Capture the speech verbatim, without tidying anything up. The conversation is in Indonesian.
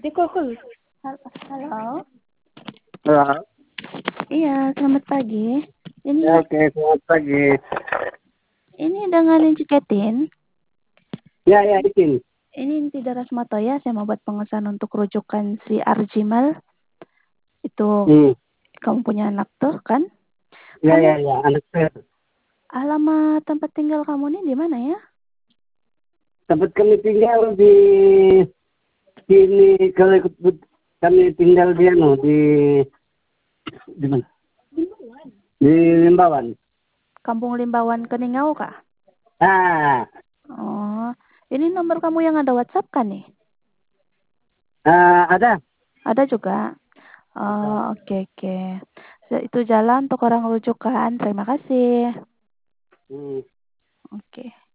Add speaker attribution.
Speaker 1: Cool, cool. Halo.
Speaker 2: Halo.
Speaker 1: Iya, selamat pagi. Ini
Speaker 2: Ya, oke, selamat pagi.
Speaker 1: ini dengan yang ciketin.
Speaker 2: Ya, ya, izin.
Speaker 1: Ini Inti Darasmato ya, saya mau buat pengesahan untuk rujukan si Arjimal. Itu
Speaker 2: Hmm.
Speaker 1: kamu punya anak tuh kan?
Speaker 2: Ya,
Speaker 1: Kamu
Speaker 2: ya, ya, anak saya.
Speaker 1: alamat tempat tinggal kamu ini di mana ya?
Speaker 2: Tempat kami tinggal di sini, kalau ikut kami tinggal di anu di di mana? Di Limbawan.
Speaker 1: Kampung Limbawan Keningau kah?
Speaker 2: Ah,
Speaker 1: Oh, ini nomor kamu yang ada WhatsApp kan nih?
Speaker 2: ah, ada.
Speaker 1: Ada juga. Oh, oke oke. So, itu jalan untuk orang rujukan. Terima kasih.
Speaker 2: Hmm.
Speaker 1: Oke.